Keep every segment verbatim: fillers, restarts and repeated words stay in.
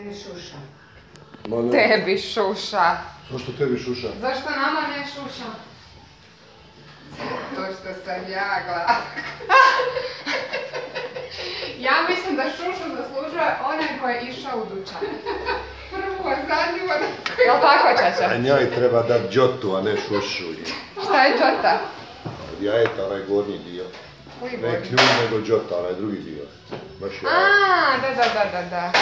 Meni šuša. Ma Tebi šuša. Zašto tebi šuša? Zašto nama ne šuša? To što sam ja glavna. Ja mislim da šušu zaslužuje onaj koji je išao u dućan. Prvo, zadnju, jel' tako, čača? A njoj treba dat džotu, a ne šušu. Šta je džota? Od jajeta, onaj gornji dio. Koji Ne gornji? ključ, nego džota, onaj drugi dio. Baš jaje. A, da, da, da, da, da.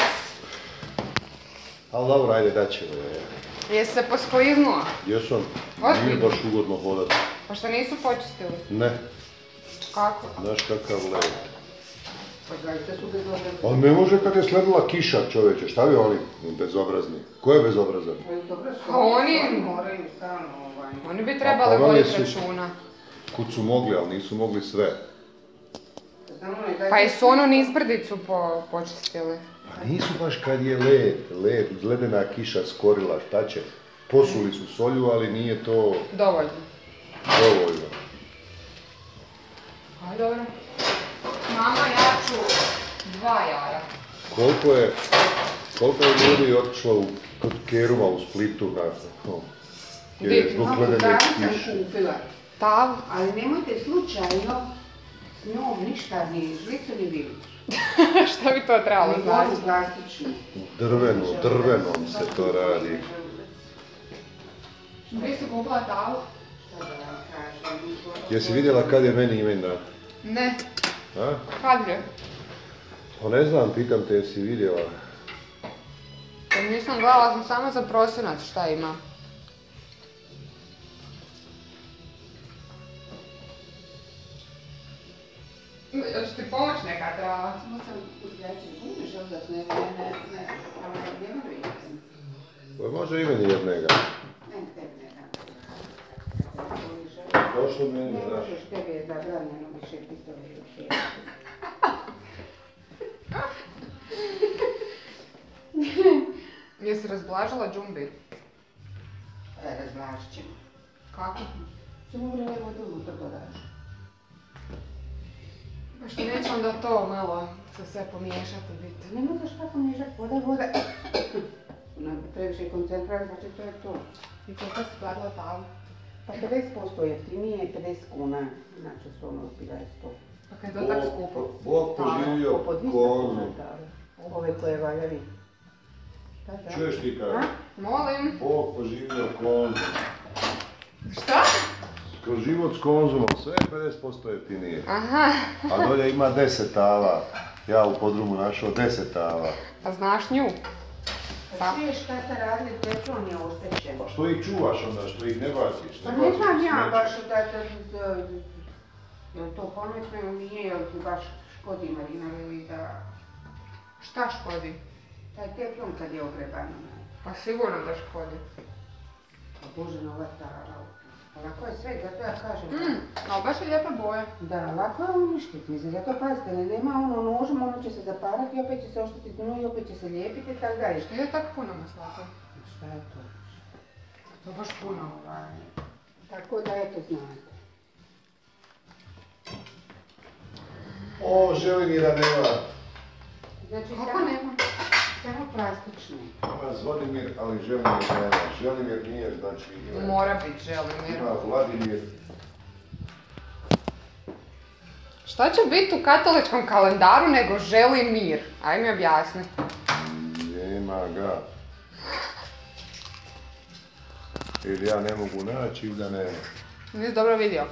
Ali dobro, ajde, dat ćemo je. Jesi se poskliznuo? Jesam, Ozbiljno? nije baš ugodno hodat. Pa što nisu počistili? Ne, Kako? znaš kakav led. Pa zaista su bezobrazni. Ali ne može kad je sledila kiša, čovječe, šta bi oni bezobrazni? Ko je bezobrazan? Pa je dobro, Pa oni- oni moraju stalno ovaj... Oni bi trebali A pa voditi su- računa. Kud su mogli, ali nisu mogli sve. Znamo li da je- Pa i su onu nizbrdicu po, počistili. Pa nisu baš kad je led, led, ledena kiša skorila, šta će? Posuli su solju, ali nije to Dovoljno. dovoljno. Aj, dobro. Mama, ja ću dva jaja. Koliko je, koliko je ljudi otišlo u, kod Keruma u Splitu na, no, jer je Di? zbog Kako ledene danas sam kiše. kupila, Tav? ali nemojte slučajno s njom ništa ni žlicu ni vilicu. Šta bi to trebalo Ni znači? vodu plastičnu. Drveno, drvenom se to radi. Bi si kupila tavu? Šta da vam kažem? Jesi vidjela kad je meni imendan? Ne. A? Kad je? Pa ne znam, pitam te jesi vidjela. Pa nisam gledala, sam samo za prosinac šta ima. Još ti pomoć neka treba. Samo sam uzgačen, umiješ onda s ne, ne, ne, ne, ali ne mogu idem. Pa može i meni jednega. Ne, tebi ne dam. Došlo meni, Ne da. možeš, tebi je zabranjeno više pitove i više. Jesi razblažila džumbi? E, razblažit ćemo. Kako? Samo vrele vodu unutra dodaš. Pa što neće onda to malo se sve pomiješati biti. Ne možeš kako nižak, voda, voda. Ona previše koncentrat, znači to je to. I koliko si platila tavu? Pa pedeset posto jeftinije i pedeset kuna, znači su ono pilaje sto. Pa kaj je to tako skupo? Bog poživio Po dvjesto konzu. kuna tave. Ove koje valjavi. Da, da. Čuješ ti A? kada? Molim. Bog poživio konzum. Šta? Kroz život s konzumom sve je pedeset posto jeftinije. Aha. A dolje ima deset tava. Ja u podrumu našao deset tava. Pa znaš nju? Pa čuješ šta ste radili, teflon je oštećen. Pa što ih čuvaš onda, što ih ne baciš? Pa ne baciš znam u ja smeće. baš da, da, da, jel to pametno ili nije, jel ti baš škodi Marina ili da... Šta škodi? Taj teflon kad je ogreban. Pa sigurno da škodi. Pa Bože, nova stara. Lako je sve, zato ja kažem. Mm, ali baš je lijepa boja. Da, lako je uništiti, mislim, zato pazite, ne, nema ono nožem, ono će se zaparati, opet će se oštetiti dno i opet će se lijepiti, tako da je. Što je tako puno maslaka? Šta je to? To je baš puno. Ovaj, tako da eto znate. O, Želimira nema. Znači, Kako samo, nema? samo plastične. Ima Zvonimir, ali Želimir nema. Želimir nije, znači ima. Mora biti Želimir. Ima Vladimir. Šta će biti u katoličkom kalendaru nego želi mir? Aj mi objasni. Nema ga. Ili ja ne mogu naći ili da nema. Nisi dobro vidio.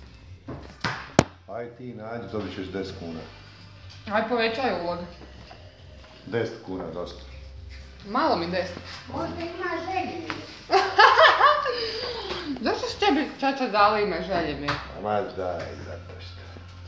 Aj ti nađi, dobit ćeš deset kuna. Aj povećaj ulog. deset kuna, dosta. Malo mi deset. Možda ima želji. Zašto su tebi čača dali ime Željemir? A ma daj, zato što.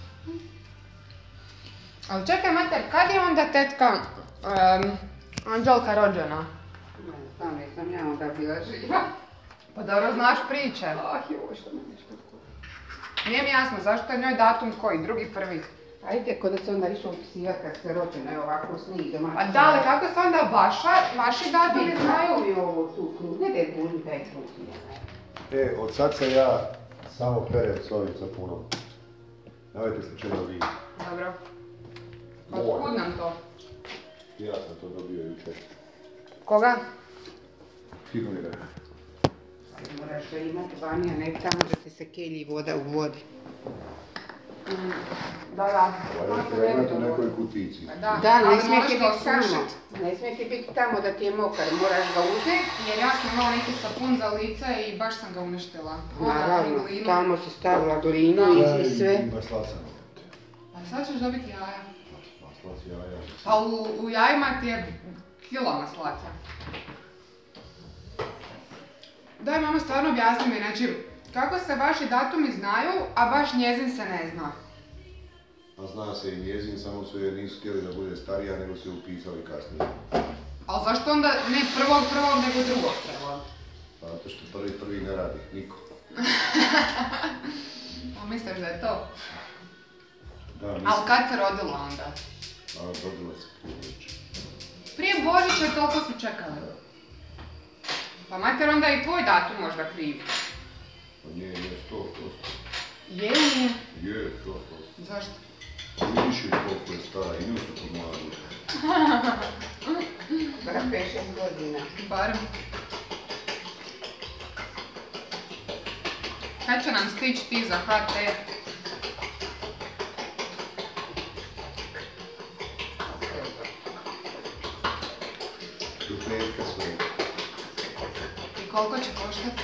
Ali čekaj mater, kad je onda tetka um, Anđelka rođena? Ne znam, nisam ja onda bila živa. Pa dobro znaš priče. Ah, joj, što me nešto kupi. Nije mi jasno, zašto je njoj datum koji? Drugi, prvi? Ajde, kod da se onda išlo upisivati kad se rođena je ovako snijeg domaći. A da, ali kako se onda vaša, vaši datumi Ne znaju? znaju mi ovo tu krug, ne da je budim taj krug. E, od sad se ja samo perem s ovim sapunom. Nemojte slučajno vi. Dobro. Moj. Otkud nam to? Ja sam to dobio jučer. Koga? Tihomira. Moraš ga imati vani, a ne tamo da ti se kelji voda u vodi. Mm. Da, da. Valjda treba imati u nekoj kutici. Da, Da, ne ali smije možeš ti ga biti tamo. osušit. Ne smije ti biti tamo da ti je mokar, moraš ga uzeti. Jer ja sam imala neki sapun za lice i baš sam ga uništila. Voda, Naravno, glinu. tamo si stavila glinu i, i sve. Ima slaca. Pa sad ćeš dobiti jaja. Maslac jaja. Pa u, u jajima ti je kilo maslaca. Daj mama, stvarno objasni mi, znači, kako se vaši datumi znaju, a baš njezin se ne zna? A zna se i njezin, samo su je nisu htjeli da bude starija, nego su je upisali kasnije. Ali zašto onda ne prvog prvog, nego drugog prvog? Pa zato što prvi prvi ne radi, niko. A misliš da je to? Da, mislim. Ali kad se rodila onda? A rodila se prije već. Prije Božića toliko su čekali. Pa mater, onda je i tvoj datum možda kriv. Pa nije, nije sto posto. Je li nije? Je, sto posto. Zašto? Vidiš je koliko je stara i nju se podmlađu. Bara pet šest godina. Barem. Kad će nam stići ti za ha te? Do petka sve. I koliko će koštati?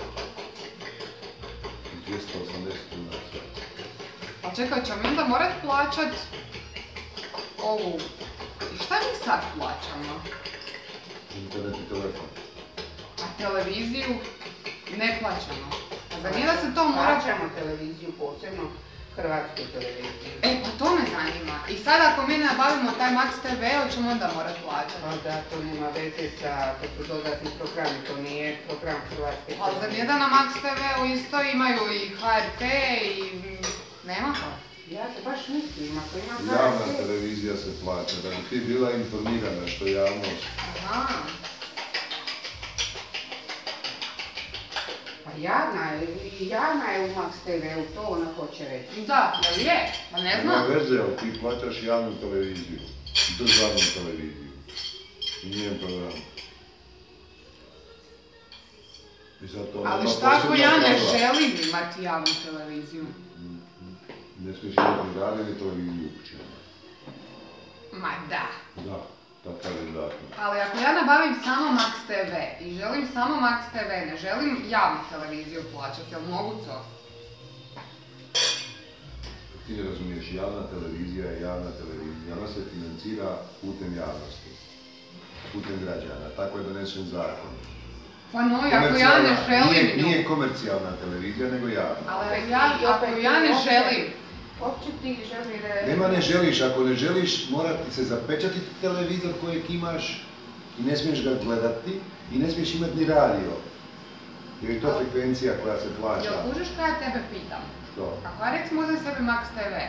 dvjesto osamdeset kuna sve. Pa čekaj, ćemo mi onda morat plaćat ovu... I šta mi sad plaćamo? Internet i telefon. A televiziju ne plaćamo. A zar nije da se to mora... Plaćamo televiziju, posebno hrvatsku televiziju. E, pa to me zanima. I sad ako mi nabavimo taj Max te ve, hoćemo onda morat plaćati. Pa da, to nema veze sa, to su dodatni programi, to nije program hrvatske televizije. Ali zar nije da na Max te veu isto imaju i ha er te i... Nema to? Ja se baš mislim, ako imam Javna H R T, televizija se plaća, da bi ti bila informirana što javnost. Aha. pa javna je, i javna je u Max te veu, to ona hoće reći. Da, da je. Pa ne Nema znam. veze, ali ti plaćaš javnu televiziju, državnu televiziju i njen program. I zato ona Ali ima šta ako posebna ja ne pravila. želim imati javnu televiziju? Ne smiješ imati ni radio ni televiziju uopće. Ma da. Da, takav je zakon. Ali ako ja nabavim samo Max te ve i želim samo Max te ve, ne želim javnu televiziju plaćati, jel mogu to? Ti ne razumiješ, javna televizija je javna televizija, ona se financira putem javnosti, putem građana, tako je donesen zakon. Pa no, ako ja ne želim nije, nju. nije komercijalna televizija, nego javna. Ali ako ja, ako ja ne želim, Uopće ti želi da... Nema ne želiš, ako ne želiš, mora ti se zapečatiti televizor kojeg imaš i ne smiješ ga gledati i ne smiješ imati ni radio. Jer je to frekvencija koja se plaća. jel kužiš kada ja tebe pitam? Što? Ako ja recimo uzem sebi Max te ve,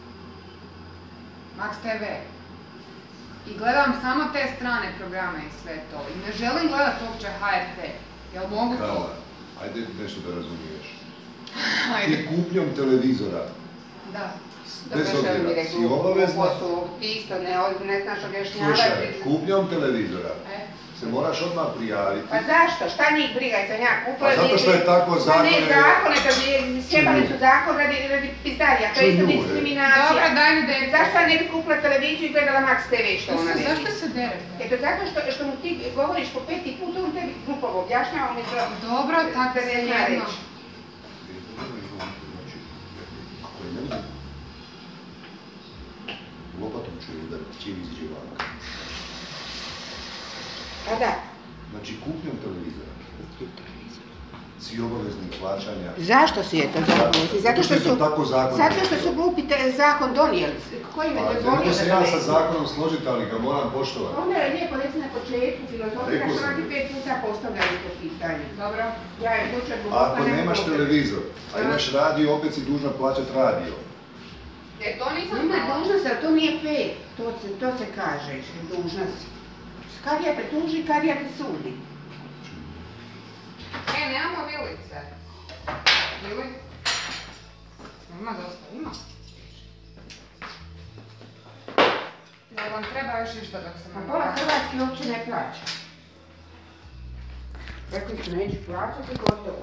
Max te ve, i gledam samo te strane programe i sve to, i ne želim gledat uopće ha er te, jel mogu to? Kala, ajde nešto da razumiješ. Ajde. Ti kupnjom televizora, Da. bez Dobro, što mi obzira, rekli si u obavezna, poslu, ti isto ne, ne znaš objašnjavati. slušaj, kupnjom televizora E. se moraš odmah prijaviti. Pa zašto? Šta njih briga, sam ja kupila? Pa zato što je tako Pa zakon ne je- zakon, nego bi sjebali su zakon radi, radi pizdarija, to je isto Čuj, ljude. diskriminacija. Dobro, daj mi derite. Zašto ja ne bi kupila televiziju i gledala Max te ve što ona Zašto, vidi? zašto se derete? Eto zato što, što mu ti govoriš po peti put, on tebi glupovo objašnjava umjesto Dobro, tako da ne zna jedno. reći. Ako je ne mogu, lopatom ću je udariti, čim iziđe vanka. Pa da. Znači kupnjom televizora si obavezni plaćanja. Zašto si je to zakon? Zato što su, tako zakon. zato što su glupi te zakon donijeli. Koji me Pa ne dozvolio mogu se da ja sa donesu? zakonom složiti, ali ga moram poštovati. Onda je lijepo reci na početku filozofija Rekao što sam. ti pet puta postavljaju to pitanje. Dobro. Ja je slučaj A glupa, ako ne nemaš mogu. televizor, a imaš radio, opet si dužna plaćati radio. E, to nisam Ima znala. dužna se, ali to nije fair. To se, to se kaže, dužna si. Kad ja te tuži, kad ja te sudi. E, nemamo vilice. Vili? Ima dosta, ima. Jel vam treba još išta dok se Pa nam pola vrati? Hrvatski uopće ne plaća. Rekli su neću plaćati, gotovo.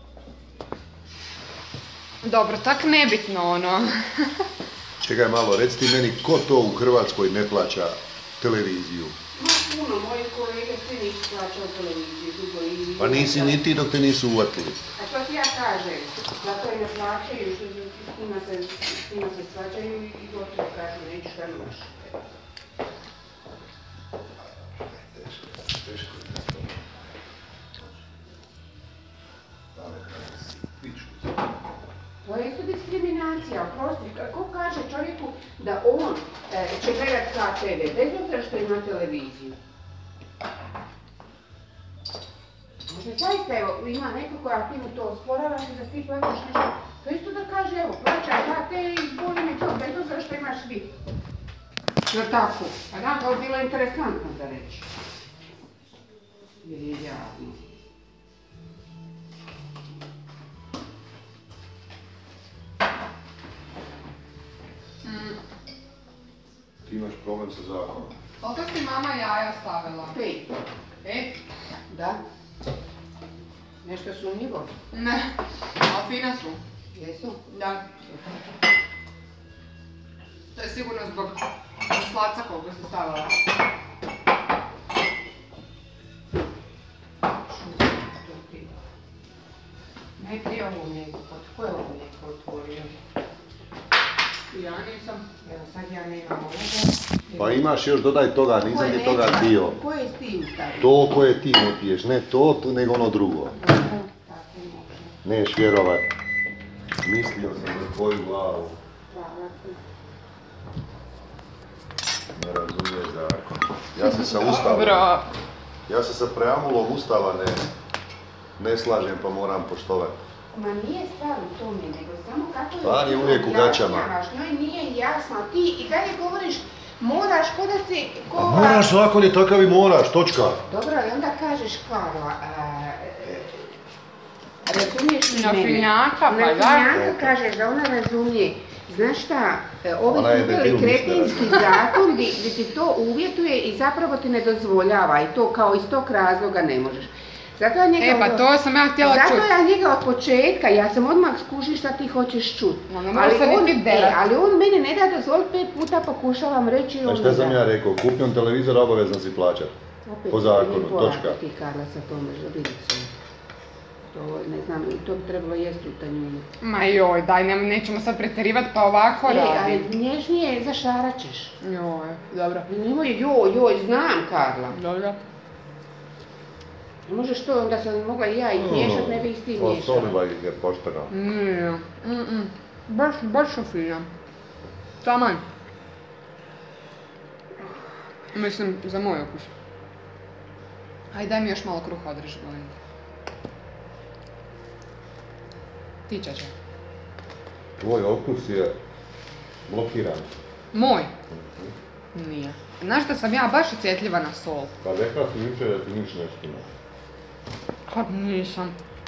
Dobro, tak nebitno ono. Čekaj malo, reci ti meni, ko to u Hrvatskoj ne plaća televiziju? Ma puno, moji kolege svi nisu plaćali televiziju, dugo i... Pa nisi ni ti dok te nisu uvatili. A to ti ja kažem, zato je ne plaćaju, što s njima se, s njima se svađaju i gotovo kažu, neću šta imaš. Teško je to. To je isto diskriminacija, oprosti. Ko kaže čovjeku da on e, će gledat K T V, bez obzira što ima televiziju? Možda zaista, evo, ima neko koja ti mu to osporavaš i da ti plaćaš nešto. To isto da kaže, evo, plaćam K T V i boli me to, bez obzira što imaš vi. Jel' tako? A da, to je bilo interesantno da reći. Jer je javno. Ti imaš problem sa zakonom. Koliko si mama jaja stavila? Pet. Pet? Da. Nešto sumnjivo? Ne, ali fina su. Jesu? Da. To je sigurno zbog slaca koliko si stavila. Najprije ovo mlijeko, ko je ovo mlijeko otvorio? Ja nisam. Evo sad ja nemam ovoga. Pa imaš još, dodaj toga, nisam ti toga htio. Koje si ti ustavio? To koje ti ne piješ, ne to, to nego ono drugo. Tako može. Neš vjerovat. Mislio sam na tvoju glavu. Hvala ti. Ne razumiješ zakon. Ja se sa ustavom, Dobro. ja se sa preambulom ustava ne, ne slažem pa moram poštovati. Ma nije stvar u tome, nego samo kako je... Stvar je uvijek u gaćama. Objašnjavaš, njoj nije jasno, ti i dalje govoriš moraš ko da si... Ko, A moraš, zakon je takav i moraš, točka. Dobro, ali onda kažeš Karla, a, razumiješ li Na mene? finjaka, pa Na da. finjaka kažeš da ona razumije. Znaš šta, ovi Ona je su uveli debil, kretinski mislim. zakon gdje gdje ti to uvjetuje i zapravo ti ne dozvoljava i to kao iz tog razloga ne možeš. Zato ja njega, E pa to sam ja htjela zato čuti. ja njega od početka, ja sam odmah skušila šta ti hoćeš čuti. Ma ne mora se on, niti e, derat. ali on mene ne da dozvoliti, pet puta pokušavam reći i A on šta ne sam da. ja rekao, kupnjom televizora obavezno si plaćat. Opet Po zakonu, nije polako točka. ti Karla sa tom željezicom. To ne znam, to bi trebalo jesti u tanjunu. Ma joj, daj, ne, nećemo sad pretjerivati pa ovako E, radim. ali nježnije zašarat ćeš. Joj, dobro. Nemoj joj, joj, znam Karla. Dobro. Ne možeš to, onda sam mogla i ja ih miješat, ne bi ih ti miješala. Osoliva ih je pošteno. Nije, mm-mm. Baš, baš su fina. Taman. Mislim, za moj okus. Ajde, daj mi još malo kruha odreži, molim te. Ti čača. Tvoj okus je blokiran. Moj? Nije. Znaš da sam ja baš osjetljiva na sol? Pa rekla si jučer da ti niš nešto ima. Pa nisam.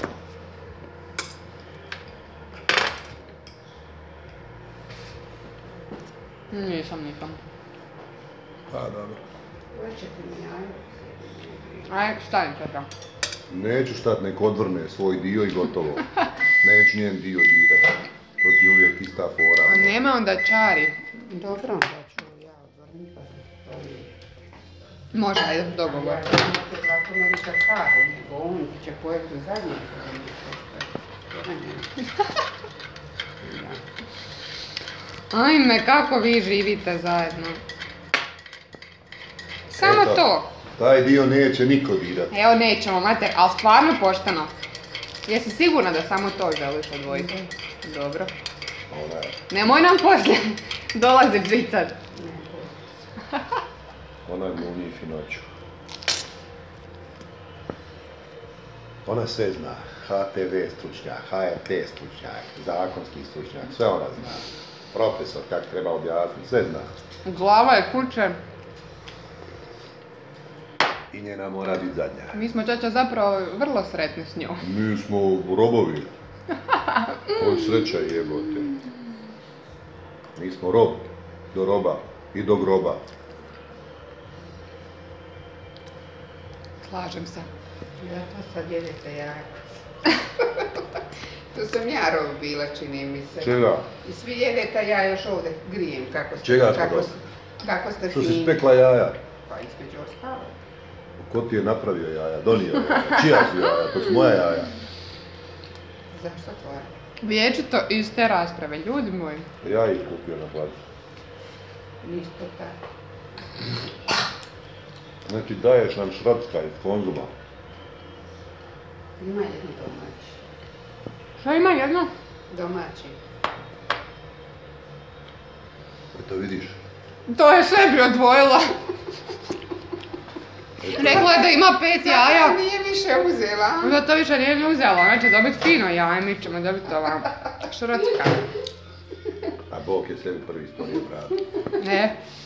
Nisam nikam. Pa dobro. Hoćete mi jajo? Aj, stavim čača. Neću štat, nek odvrne svoj dio i gotovo. Neću njen dio dirat. To ti je uvijek ista fora. A nema onda čari. Dobro, onda ću ja odvrniti pa se stavim. Može, ajde, dogovor. Ja ću imati lako ne sa Karlom, nego on će pojeti do zadnjeg. Ajme, kako vi živite zajedno. Samo Eto. to. Taj dio neće niko dirat. Evo nećemo, mater, ali stvarno pošteno. Jesi sigurna da samo to želiš odvojiti? Dobro. Ona je, Nemoj nam poslije dolazit žicat. ona je glumi finoću. Ona sve zna. H T V stručnjak, H R T stručnjak, zakonski stručnjak, sve ona zna. Profesor, kak treba objasniti, sve zna. Glava je kuće. I njena mora biti zadnja. Mi smo čača zapravo vrlo sretni s njom. Mi smo robovi. Oj sreća jebote. Mi smo rob do roba i do groba. Slažem se. Ja to sad jedete jako. Tu sam ja rov bila, čini mi se. Čega? I svi jedete, a ja još ovdje grijem kako ste, Čega smo kako, dobili? kako ste Što si fini. spekla jaja? Pa između ostalo. Ko ti je napravio jaja? Donio jaja? Čija su jaja? To su moja jaja. Zašto tvoje? Vječito iste rasprave, ljudi moji. Ja ih kupio na placu. Isto tako. Znači daješ nam šrotska iz Konzuma. Ima jedno domaći. Šta ima jedno? Domaći. Eto vidiš. To je sebi odvojila. Rekla je da ima pet jaja. Sada nije više uzela. Da to više nije ni uzela, ona će dobiti fino jaje, mi ćemo dobiti ova šrotska. A Bog je sebi prvi stvorio bradu. Ne.